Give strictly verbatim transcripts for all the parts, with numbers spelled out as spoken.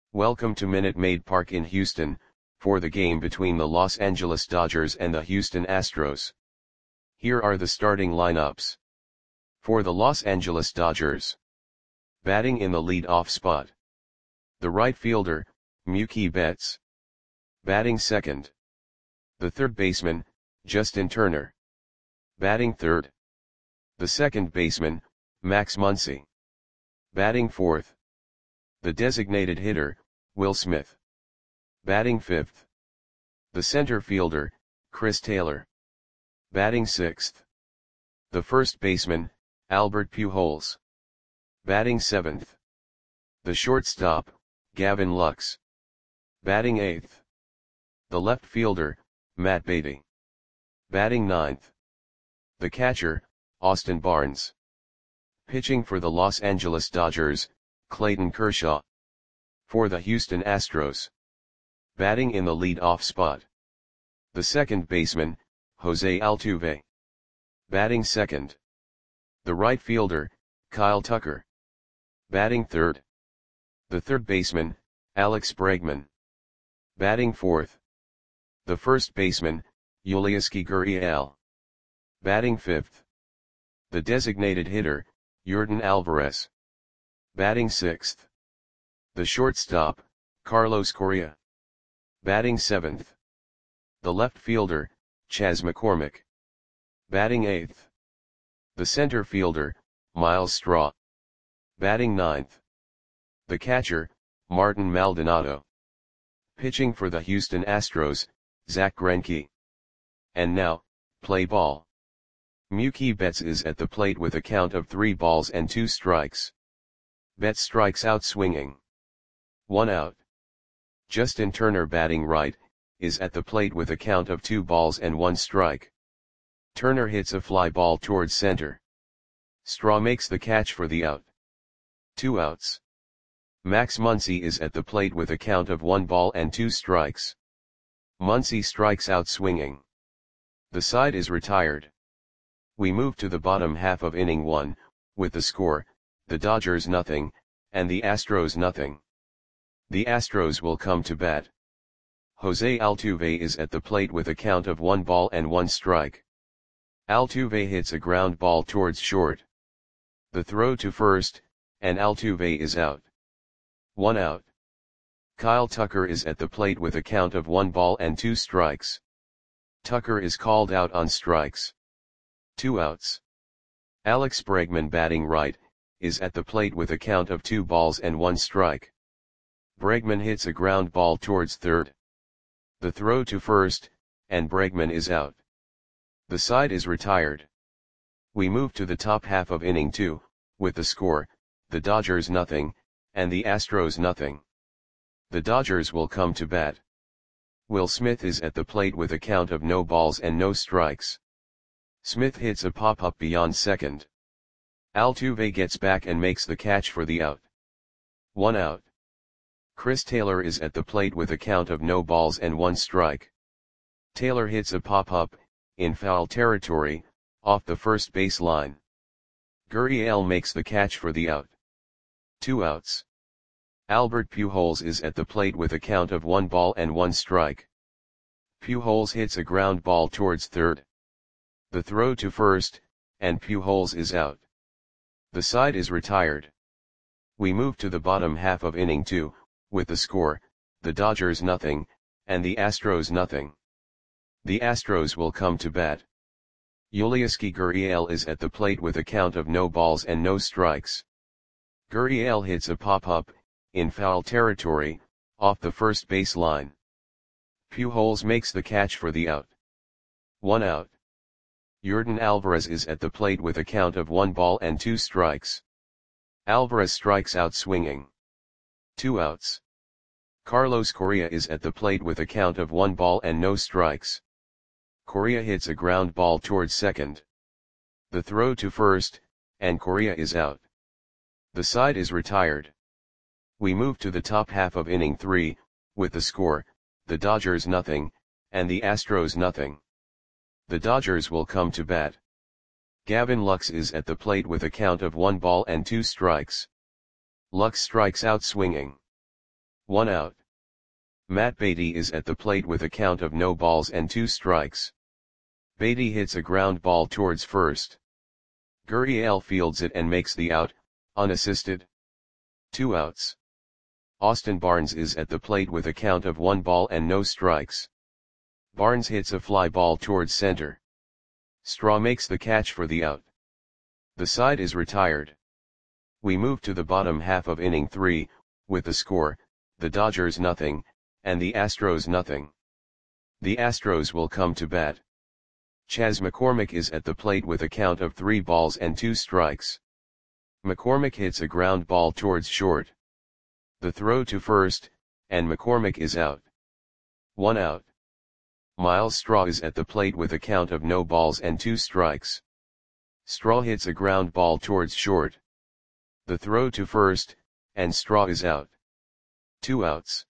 Welcome to Minute Maid Park in Houston, for the game between the Los Angeles Dodgers and the Houston Astros. Here are the starting lineups. For the Los Angeles Dodgers. Batting in the lead-off spot. The right fielder, Mookie Betts. Batting second. The third baseman, Justin Turner. Batting third. The second baseman, Max Muncy. Batting fourth. The designated hitter, Will Smith. Batting fifth. The center fielder, Chris Taylor. Batting sixth. The first baseman, Albert Pujols. Batting seventh. The shortstop, Gavin Lux. Batting eighth. The left fielder, Matt Beaty. Batting ninth. The catcher, Austin Barnes. Pitching for the Los Angeles Dodgers, Clayton Kershaw. For the Houston Astros. Batting in the lead-off spot. The second baseman, Jose Altuve. Batting second. The right fielder, Kyle Tucker. Batting third. The third baseman, Alex Bregman. Batting fourth. The first baseman, Yulieski Gurriel. Batting fifth. The designated hitter, Yordan Alvarez. Batting sixth. The shortstop, Carlos Correa. Batting seventh. The left fielder, Chas McCormick. Batting eighth. The center fielder, Miles Straw. Batting ninth. The catcher, Martin Maldonado. Pitching for the Houston Astros, Zach Greinke. And now, play ball. Mookie Betts is at the plate with a count of three balls and two strikes. Betts strikes out swinging. One out. Justin Turner batting right, is at the plate with a count of two balls and one strike. Turner hits a fly ball towards center. Straw makes the catch for the out. Two outs. Max Muncy is at the plate with a count of one ball and two strikes. Muncy strikes out swinging. The side is retired. We move to the bottom half of inning one, with the score, the Dodgers nothing, and the Astros nothing. The Astros will come to bat. Jose Altuve is at the plate with a count of one ball and one strike. Altuve hits a ground ball towards short. The throw to first, and Altuve is out. One out. Kyle Tucker is at the plate with a count of one ball and two strikes. Tucker is called out on strikes. Two outs. Alex Bregman batting right, is at the plate with a count of two balls and one strike. Bregman hits a ground ball towards third. The throw to first, and Bregman is out. The side is retired. We move to the top half of inning two, with the score, the Dodgers nothing, and the Astros nothing. The Dodgers will come to bat. Will Smith is at the plate with a count of no balls and no strikes. Smith hits a pop-up beyond second. Altuve gets back and makes the catch for the out. One out. Chris Taylor is at the plate with a count of no balls and one strike. Taylor hits a pop-up, in foul territory, off the first base line. Gurriel makes the catch for the out. Two outs. Albert Pujols is at the plate with a count of one ball and one strike. Pujols hits a ground ball towards third. The throw to first, and Pujols is out. The side is retired. We move to the bottom half of inning two, with the score, the Dodgers nothing, and the Astros nothing. The Astros will come to bat. Yulieski Gurriel is at the plate with a count of no balls and no strikes. Gurriel hits a pop-up, in foul territory, off the first base line. Pujols makes the catch for the out. One out. Yordan Alvarez is at the plate with a count of one ball and two strikes. Alvarez strikes out swinging. Two outs. Carlos Correa is at the plate with a count of one ball and no strikes. Correa hits a ground ball towards second. The throw to first, and Correa is out. The side is retired. We move to the top half of inning three, with the score, the Dodgers nothing, and the Astros nothing. The Dodgers will come to bat. Gavin Lux is at the plate with a count of one ball and two strikes. Lux strikes out swinging. One out. Matt Beatty is at the plate with a count of no balls and two strikes. Beatty hits a ground ball towards first. Gurriel fields it and makes the out, unassisted. Two outs. Austin Barnes is at the plate with a count of one ball and no strikes. Barnes hits a fly ball towards center. Straw makes the catch for the out. The side is retired. We move to the bottom half of inning three, with the score, the Dodgers nothing, and the Astros nothing. The Astros will come to bat. Chas McCormick is at the plate with a count of three balls and two strikes. McCormick hits a ground ball towards short. The throw to first, and McCormick is out. One out. Miles Straw is at the plate with a count of no balls and two strikes. Straw hits a ground ball towards short. The throw to first, and Straw is out. Two outs.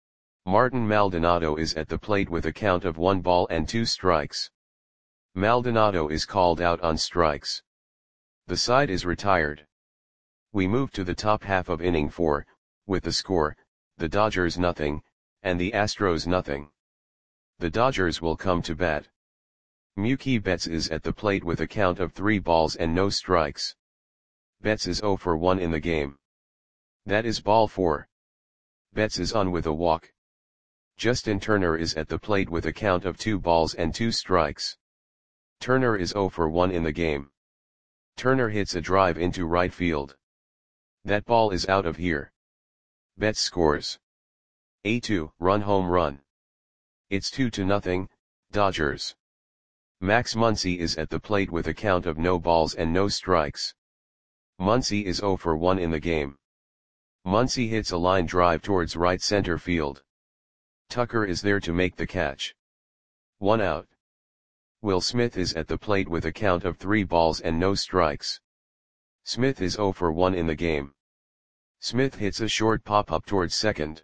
Martin Maldonado is at the plate with a count of one ball and two strikes. Maldonado is called out on strikes. The side is retired. We move to the top half of inning four, with the score, the Dodgers nothing, and the Astros nothing. The Dodgers will come to bat. Mookie Betts is at the plate with a count of three balls and no strikes. Betts is oh for one in the game. That is ball four. Betts is on with a walk. Justin Turner is at the plate with a count of two balls and two strikes. Turner is oh for one in the game. Turner hits a drive into right field. That ball is out of here. Betts scores a two-run home run. It's two to nothing, Dodgers. Max Muncy is at the plate with a count of no balls and no strikes. Muncy is oh for one in the game. Muncy hits a line drive towards right center field. Tucker is there to make the catch. One out. Will Smith is at the plate with a count of three balls and no strikes. Smith is oh for one in the game. Smith hits a short pop-up towards second.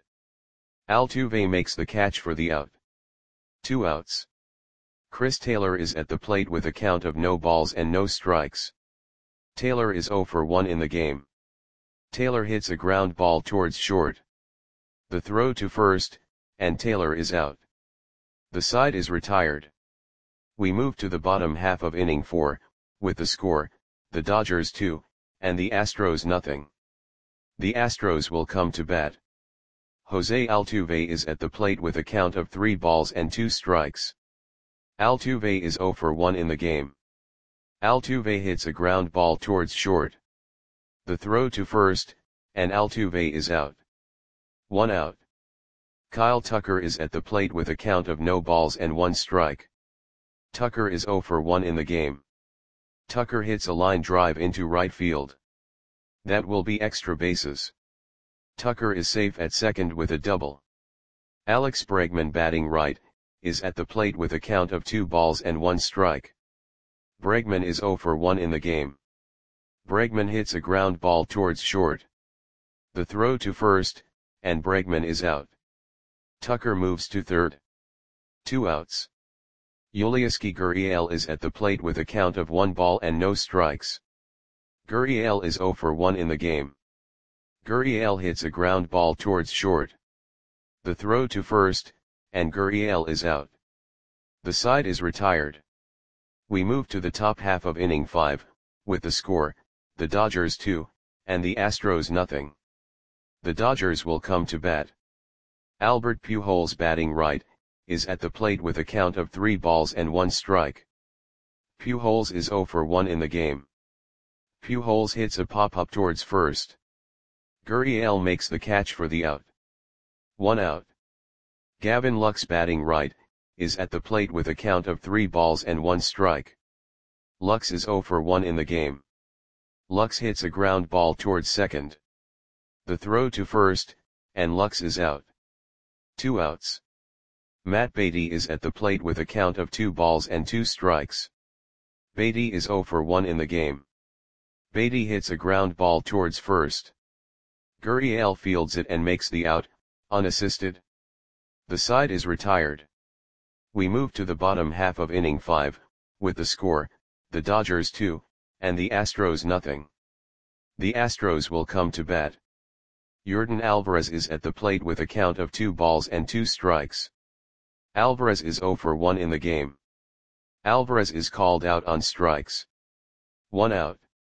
Altuve makes the catch for the out. Two outs. Chris Taylor is at the plate with a count of no balls and no strikes. Taylor is oh for one in the game. Taylor hits a ground ball towards short. The throw to first, and Taylor is out. The side is retired. We move to the bottom half of inning four, with the score, the Dodgers two, and the Astros nothing. The Astros will come to bat. Jose Altuve is at the plate with a count of three balls and two strikes. Altuve is oh for one in the game. Altuve hits a ground ball towards short. The throw to first, and Altuve is out. One out. Kyle Tucker is at the plate with a count of no balls and one strike. Tucker is oh for one in the game. Tucker hits a line drive into right field. That will be extra bases. Tucker is safe at second with a double. Alex Bregman, batting right, is at the plate with a count of two balls and one strike. Bregman is oh for one in the game. Bregman hits a ground ball towards short. The throw to first, and Bregman is out. Tucker moves to third. Two outs. Yulieski Gurriel is at the plate with a count of one ball and no strikes. Gurriel is oh for one in the game. Gurriel hits a ground ball towards short. The throw to first, and Gurriel is out. The side is retired. We move to the top half of inning five, with the score, the Dodgers two, and the Astros nothing. The Dodgers will come to bat. Albert Pujols, batting right, is at the plate with a count of three balls and one strike. Pujols is oh for one in the game. Pujols hits a pop-up towards first. Gurriel makes the catch for the out. One out. Gavin Lux, batting right, is at the plate with a count of three balls and one strike. Lux is oh for one in the game. Lux hits a ground ball towards second. The throw to first, and Lux is out. Two outs. Matt Beatty is at the plate with a count of two balls and two strikes. Beatty is oh for one in the game. Beatty hits a ground ball towards first. Gurriel fields it and makes the out, unassisted. The side is retired. We move to the bottom half of inning five, with the score, the Dodgers two, and the Astros nothing. The Astros will come to bat. Yordan Alvarez is at the plate with a count of two balls and two strikes. Alvarez is zero for one in the game. Alvarez is called out on strikes. One out.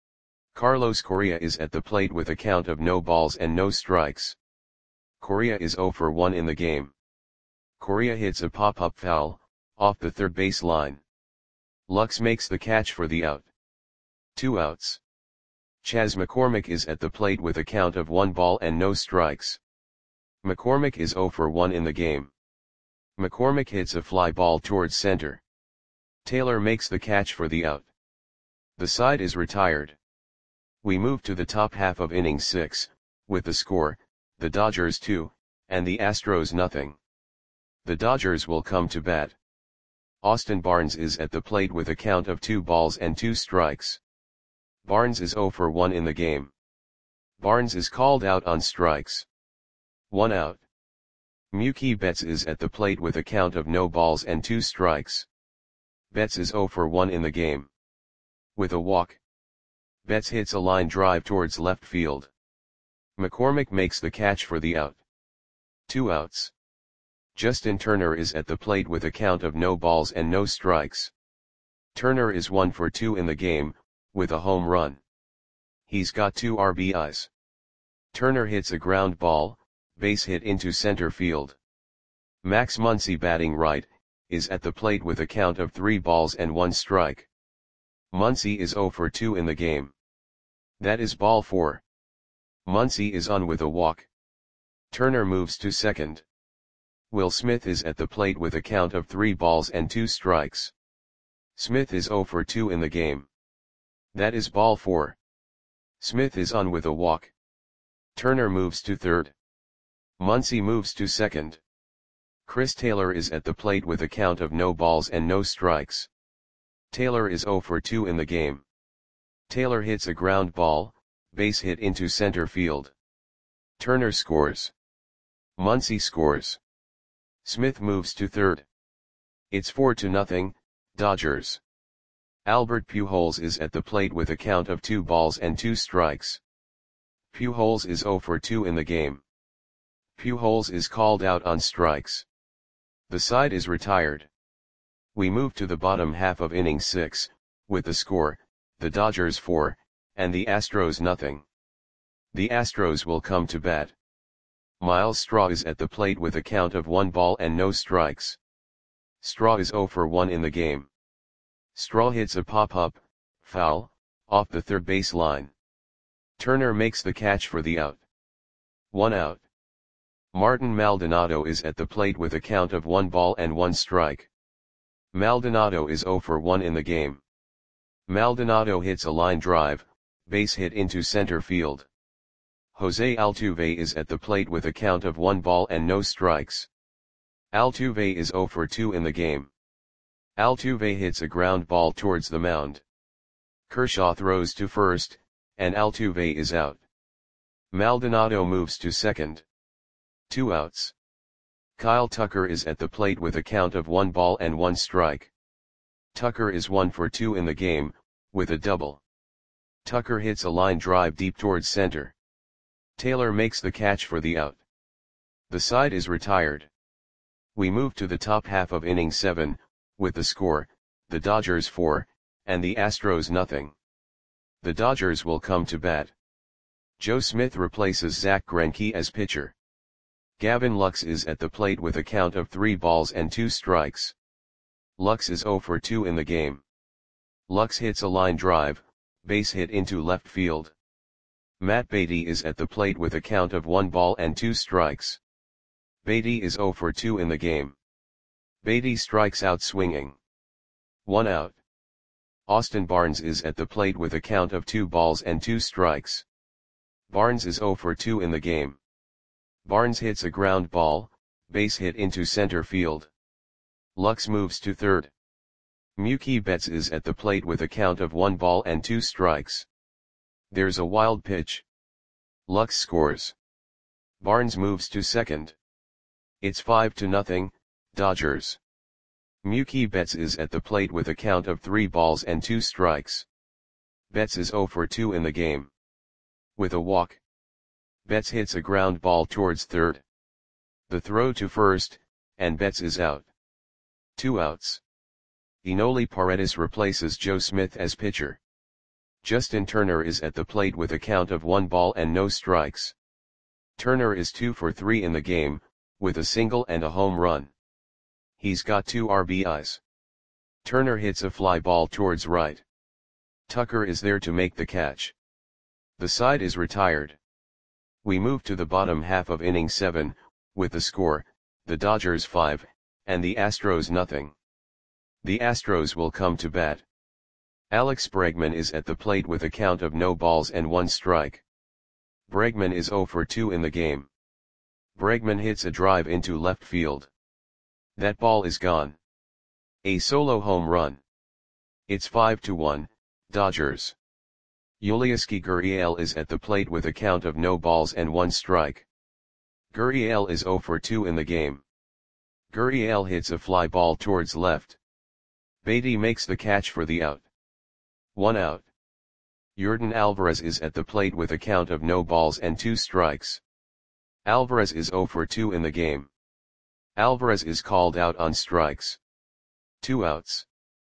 Carlos Correa is at the plate with a count of no balls and no strikes. Correa is zero for one in the game. Correa hits a pop-up foul, off the third base line. Lux makes the catch for the out. Two outs. Chas McCormick is at the plate with a count of one ball and no strikes. McCormick is zero for one in the game. McCormick hits a fly ball towards center. Taylor makes the catch for the out. The side is retired. We move to the top half of inning six, with the score, the Dodgers two, and the Astros nothing. The Dodgers will come to bat. Austin Barnes is at the plate with a count of two balls and two strikes. Barnes is zero for one in the game. Barnes is called out on strikes. One out. Mookie Betts is at the plate with a count of no balls and two strikes. Betts is zero for one in the game. With a walk. Betts hits a line drive towards left field. McCormick makes the catch for the out. Two outs. Justin Turner is at the plate with a count of no balls and no strikes. Turner is one for two in the game, with a home run. He's got two R B Is. Turner hits a ground ball, base hit into center field. Max Muncy, batting right, is at the plate with a count of three balls and one strike. Muncy is zero for two in the game. That is ball four. Muncy is on with a walk. Turner moves to second. Will Smith is at the plate with a count of three balls and two strikes. Smith is zero for two in the game. That is ball four. Smith is on with a walk. Turner moves to third. Muncy moves to second. Chris Taylor is at the plate with a count of no balls and no strikes. Taylor is zero for two in the game. Taylor hits a ground ball, base hit into center field. Turner scores. Muncy scores. Smith moves to third. It's four to nothing, Dodgers. Albert Pujols is at the plate with a count of two balls and two strikes. Pujols is zero for two in the game. Pujols is called out on strikes. The side is retired. We move to the bottom half of inning six, with the score, the Dodgers four, and the Astros nothing. The Astros will come to bat. Miles Straw is at the plate with a count of one ball and no strikes. Straw is zero for one in the game. Straw hits a pop-up, foul, off the third base line. Turner makes the catch for the out. One out. Martin Maldonado is at the plate with a count of one ball and one strike. Maldonado is zero for one in the game. Maldonado hits a line drive, base hit into center field. Jose Altuve is at the plate with a count of one ball and no strikes. Altuve is zero for two in the game. Altuve hits a ground ball towards the mound. Kershaw throws to first, and Altuve is out. Maldonado moves to second. Two outs. Kyle Tucker is at the plate with a count of one ball and one strike. Tucker is one for two in the game, with a double. Tucker hits a line drive deep towards center. Taylor makes the catch for the out. The side is retired. We move to the top half of inning seven, with the score, the Dodgers four, and the Astros nothing. The Dodgers will come to bat. Joe Smith replaces Zach Greinke as pitcher. Gavin Lux is at the plate with a count of three balls and two strikes. Lux is zero for two in the game. Lux hits a line drive, base hit into left field. Matt Beatty is at the plate with a count of one ball and two strikes. Beatty is zero for two in the game. Beatty strikes out swinging. One out. Austin Barnes is at the plate with a count of two balls and two strikes. Barnes is zero for two in the game. Barnes hits a ground ball, base hit into center field. Lux moves to third. Mookie Betts is at the plate with a count of one ball and two strikes. There's a wild pitch. Lux scores. Barnes moves to second. It's five to nothing, Dodgers. Mookie Betts is at the plate with a count of three balls and two strikes. Betts is zero for two in the game. With a walk. Betts hits a ground ball towards third. The throw to first, and Betts is out. Two outs. Enoli Paredes replaces Joe Smith as pitcher. Justin Turner is at the plate with a count of one ball and no strikes. Turner is two for three in the game, with a single and a home run. He's got two R B Is. Turner hits a fly ball towards right. Tucker is there to make the catch. The side is retired. We move to the bottom half of inning seven, with the score, the Dodgers five, and the Astros nothing. The Astros will come to bat. Alex Bregman is at the plate with a count of no balls and one strike. Bregman is zero for two in the game. Bregman hits a drive into left field. That ball is gone. A solo home run. It's five to one, Dodgers. Yulieski Gurriel is at the plate with a count of no balls and one strike. Gurriel is zero for two in the game. Gurriel hits a fly ball towards left. Beatty makes the catch for the out. One out. Yordan Alvarez is at the plate with a count of no balls and two strikes. Alvarez is zero for two in the game. Alvarez is called out on strikes. Two outs.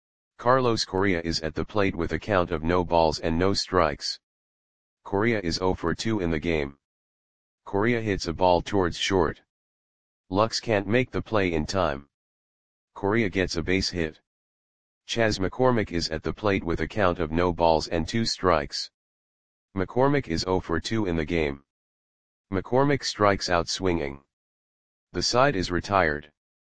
Carlos Correa is at the plate with a count of no balls and no strikes. Correa is zero for two in the game. Correa hits a ball towards short. Lux can't make the play in time. Correa gets a base hit. Chas McCormick is at the plate with a count of no balls and two strikes. McCormick is zero for two in the game. McCormick strikes out swinging. The side is retired.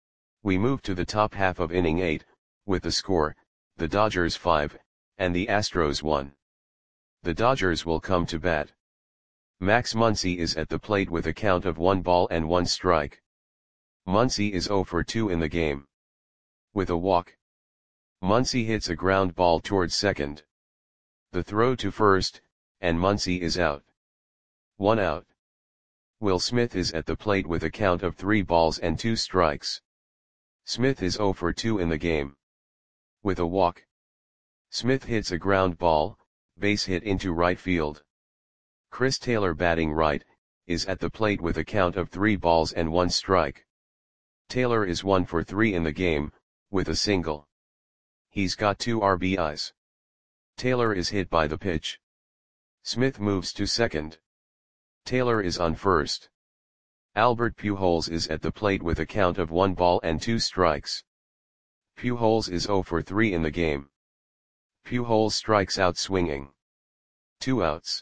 We move to the top half of inning eight, with the score, the Dodgers five, and the Astros one. The Dodgers will come to bat. Max Muncy is at the plate with a count of one ball and one strike. Muncy is zero for two in the game. With a walk. Muncy hits a ground ball towards second. The throw to first, and Muncy is out. One out. Will Smith is at the plate with a count of three balls and two strikes. Smith is zero for two in the game. With a walk. Smith hits a ground ball, base hit into right field. Chris Taylor batting right, is at the plate with a count of three balls and one strike. Taylor is one for three in the game, with a single. He's got two R B Is. Taylor is hit by the pitch. Smith moves to second. Taylor is on first. Albert Pujols is at the plate with a count of one ball and two strikes. Pujols is zero for three in the game. Pujols strikes out swinging. Two outs.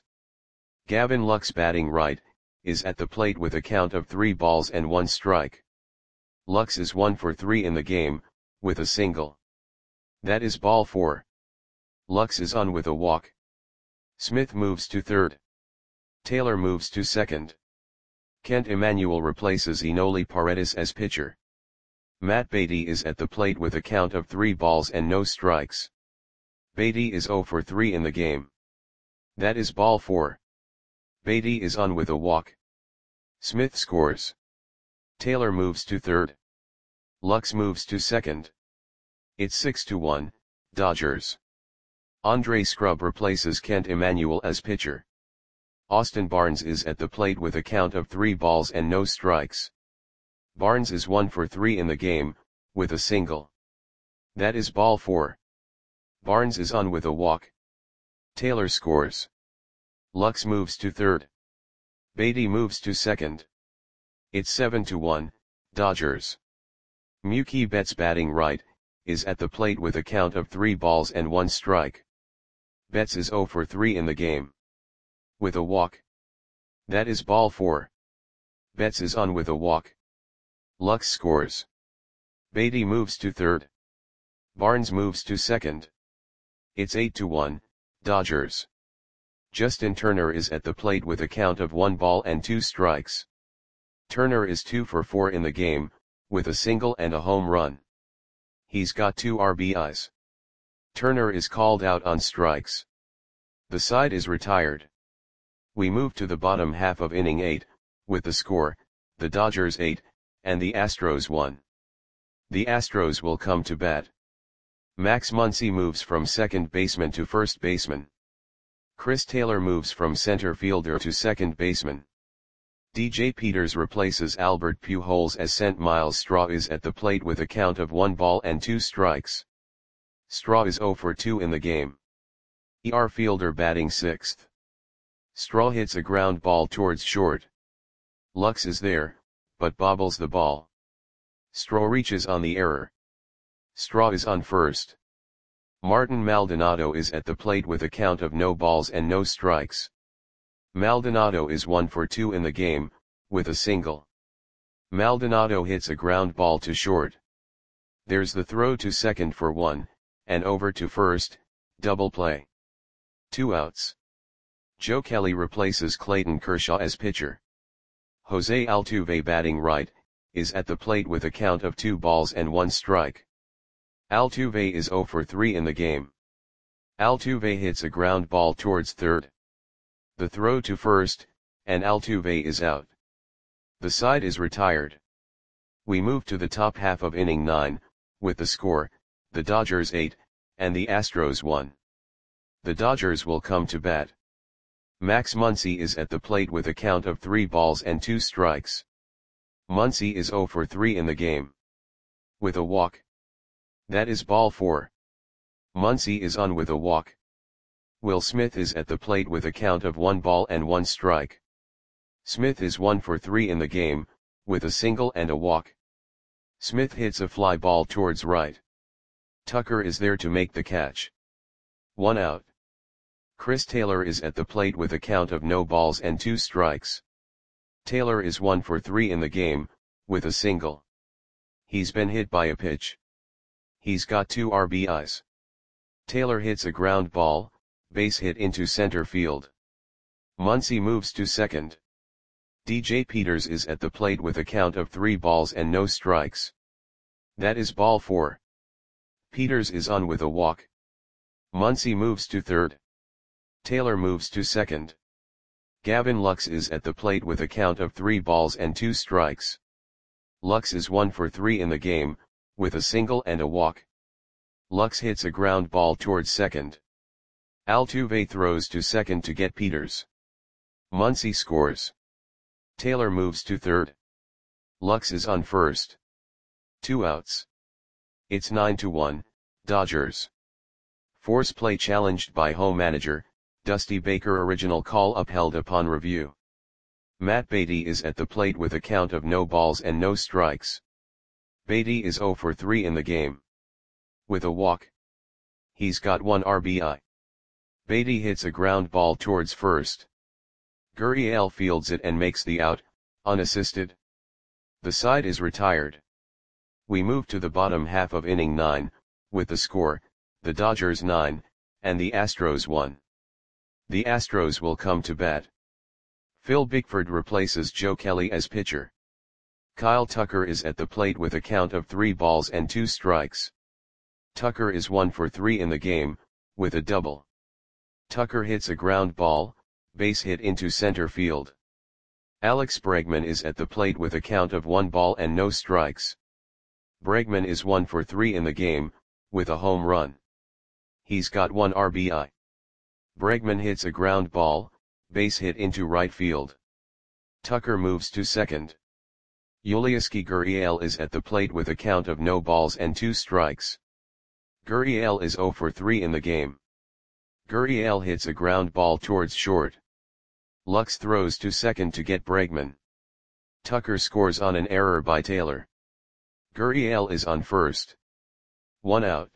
Gavin Lux batting right, is at the plate with a count of three balls and one strike. Lux is one for three in the game, with a single. That is ball four. Lux is on with a walk. Smith moves to third. Taylor moves to second. Kent Emanuel replaces Enoli Paredes as pitcher. Matt Beatty is at the plate with a count of three balls and no strikes. Beatty is zero for three in the game. That is ball four. Beatty is on with a walk. Smith scores. Taylor moves to third. Lux moves to second. It's six to one, Dodgers. Andre Scrub replaces Kent Emanuel as pitcher. Austin Barnes is at the plate with a count of three balls and no strikes. Barnes is one for three in the game, with a single. That is ball four. Barnes is on with a walk. Taylor scores. Lux moves to third. Beatty moves to second. It's seven to one, Dodgers. Mookie Betts batting right, is at the plate with a count of three balls and one strike. Betts is zero for three in the game. With a walk. That is ball four. Betts is on with a walk. Lux scores. Beatty moves to third. Barnes moves to second. It's eight to one, Dodgers. Justin Turner is at the plate with a count of one ball and two strikes. Turner is two for four in the game, with a single and a home run. He's got two R B Is. Turner is called out on strikes. The side is retired. We move to the bottom half of inning eight, with the score, the Dodgers eight, and the Astros one. The Astros will come to bat. Max Muncy moves from second baseman to first baseman. Chris Taylor moves from center fielder to second baseman. D J Peters replaces Albert Pujols as Saint Miles Straw is at the plate with a count of one ball and two strikes. Straw is zero for two in the game. E R Fielder batting sixth. Straw hits a ground ball towards short. Lux is there, but bobbles the ball. Straw reaches on the error. Straw is on first. Martin Maldonado is at the plate with a count of no balls and no strikes. Maldonado is one for two in the game, with a single. Maldonado hits a ground ball to short. There's the throw to second for one, and over to first, double play. Two outs. Joe Kelly replaces Clayton Kershaw as pitcher. Jose Altuve batting right, is at the plate with a count of two balls and one strike. Altuve is zero for three in the game. Altuve hits a ground ball towards third. The throw to first, and Altuve is out. The side is retired. We move to the top half of inning nine, with the score, the Dodgers eight, and the Astros one. The Dodgers will come to bat. Max Muncy is at the plate with a count of three balls and two strikes. Muncy is zero for three in the game. With a walk. That is ball four. Muncy is on with a walk. Will Smith is at the plate with a count of one ball and one strike. Smith is one for three in the game, with a single and a walk. Smith hits a fly ball towards right. Tucker is there to make the catch. One out. Chris Taylor is at the plate with a count of no balls and two strikes. Taylor is one for three in the game, with a single. He's been hit by a pitch. He's got two R B Is. Taylor hits a ground ball, base hit into center field. Muncy moves to second. D J Peters is at the plate with a count of three balls and no strikes. That is ball four. Peters is on with a walk. Muncy moves to third. Taylor moves to second. Gavin Lux is at the plate with a count of three balls and two strikes. Lux is one for three in the game, with a single and a walk. Lux hits a ground ball towards second. Altuve throws to second to get Peters. Muncy scores. Taylor moves to third. Lux is on first. Two outs. It's nine to one, Dodgers. Force play challenged by home manager, Dusty Baker. Original call upheld upon review. Matt Beatty is at the plate with a count of no balls and no strikes. Beatty is zero for three in the game. With a walk. He's got one R B I. Beatty hits a ground ball towards first. Gurriel fields it and makes the out, unassisted. The side is retired. We move to the bottom half of inning nine, with the score, the Dodgers nine, and the Astros one. The Astros will come to bat. Phil Bickford replaces Joe Kelly as pitcher. Kyle Tucker is at the plate with a count of three balls and two strikes. Tucker is one for three in the game, with a double. Tucker hits a ground ball, base hit into center field. Alex Bregman is at the plate with a count of one ball and no strikes. Bregman is one for three in the game, with a home run. He's got one R B I. Bregman hits a ground ball, base hit into right field. Tucker moves to second. Yulieski Gurriel is at the plate with a count of no balls and two strikes. Gurriel is zero for three in the game. Gurriel hits a ground ball towards short. Lux throws to second to get Bregman. Tucker scores on an error by Taylor. Gurriel is on first. One out.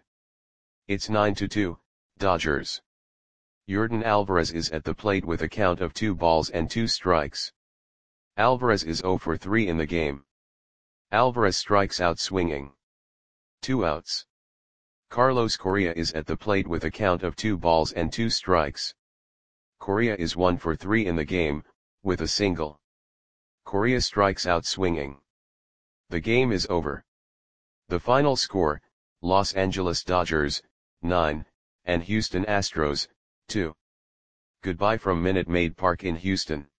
It's nine to two, Dodgers. Yordan Alvarez is at the plate with a count of two balls and two strikes. Alvarez is zero for three in the game. Alvarez strikes out swinging. Two outs. Carlos Correa is at the plate with a count of two balls and two strikes. Correa is one for three in the game, with a single. Correa strikes out swinging. The game is over. The final score, Los Angeles Dodgers, nine, and Houston Astros, two. Goodbye from Minute Maid Park in Houston.